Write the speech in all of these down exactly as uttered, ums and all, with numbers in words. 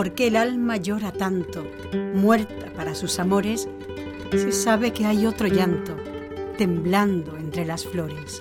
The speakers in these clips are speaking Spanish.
¿Por qué el alma llora tanto, muerta para sus amores, si sabe que hay otro llanto, temblando entre las flores?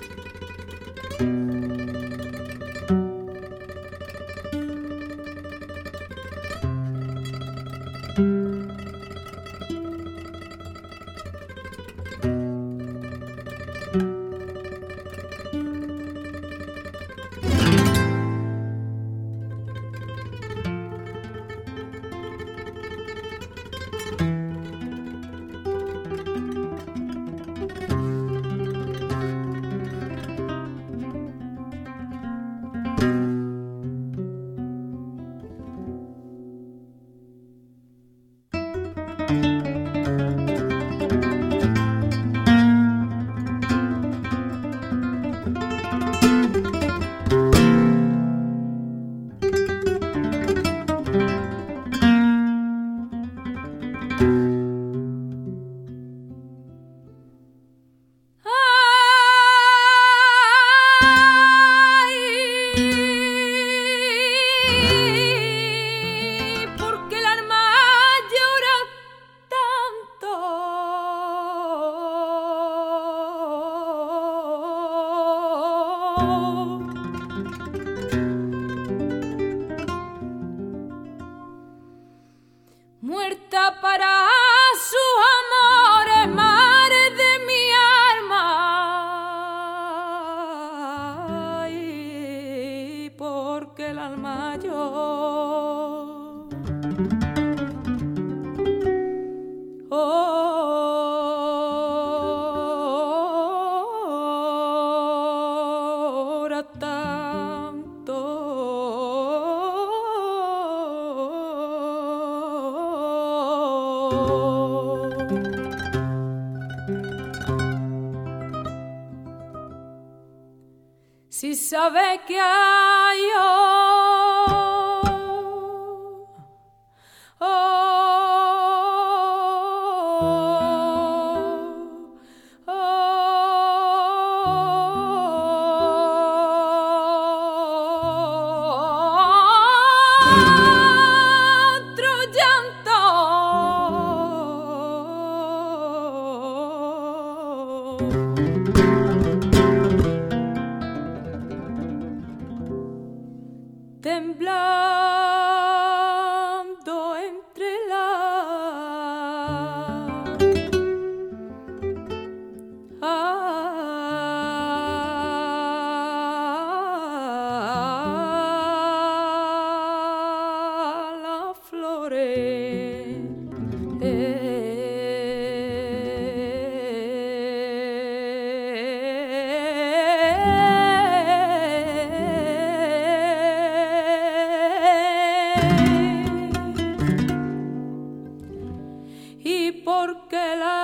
Muerta para sus amores, madre de mi alma. Ay, porque el alma llora tanto. Si sabe que hay otro llanto temblando entre las flores. Y porque la